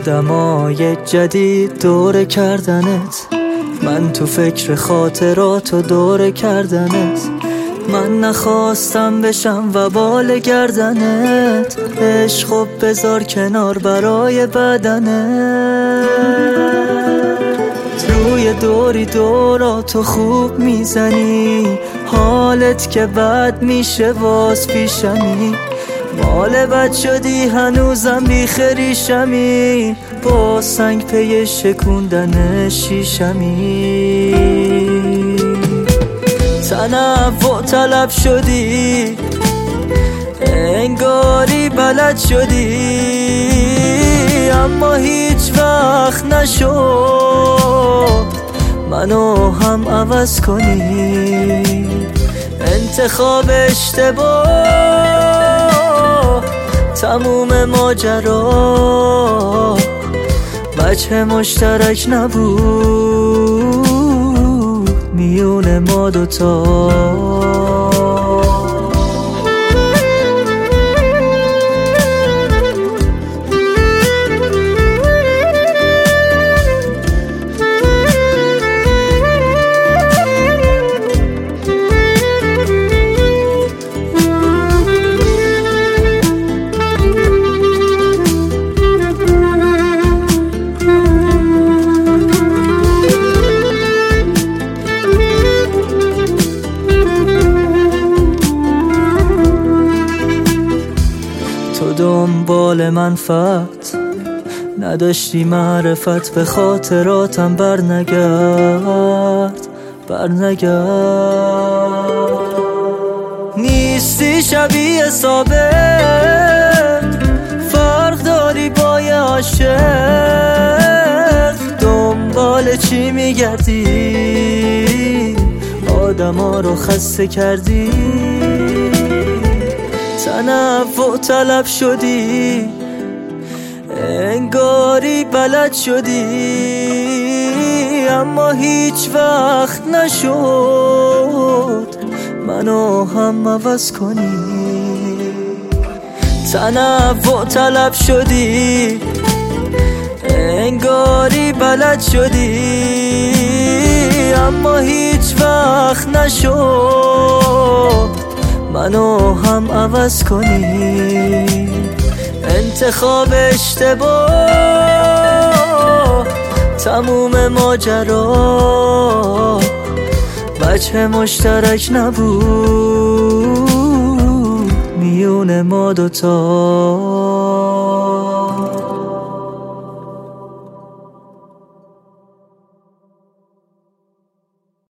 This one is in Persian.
آدمای جدید دوره کردنت، من تو فکر خاطرات و دوره کردنت. من نخواستم بشم وبال گردنت، عشقو بذار کنار برای بدنت. روی دوری دوراتو خوب میزنی، حالت که بد میشه باز پیشمی. مال بد شدی هنوزم بیخریشمی، با سنگ پی شکوندن شیشمی. تنوع طلب شدی، انگاری بلد شدی، اما هیچ وقت نشد منو هم عوض کنی. انتخاب اشتباه تموم ماجرا، وجه مشترک نبود میون ما دوتا. تو دنبال منفعت نداشتی معرفت، به خاطراتم برنگرد. نیستی شبیه سابق، فرق داری با یه عاشق. دنبال چی میگردی؟ آدما رو خسته کردی. تنوع طلب شدی، انگاری بلد شدی، اما هیچ وقت نشد منو هم عوض کنی. تنوع طلب شدی، انگاری بلد شدی، اما هیچ وقت نشد منو هم عوض کنی. انتخاب اشتباه تموم ماجرا، وجه مشترک نبود میون ما دوتا.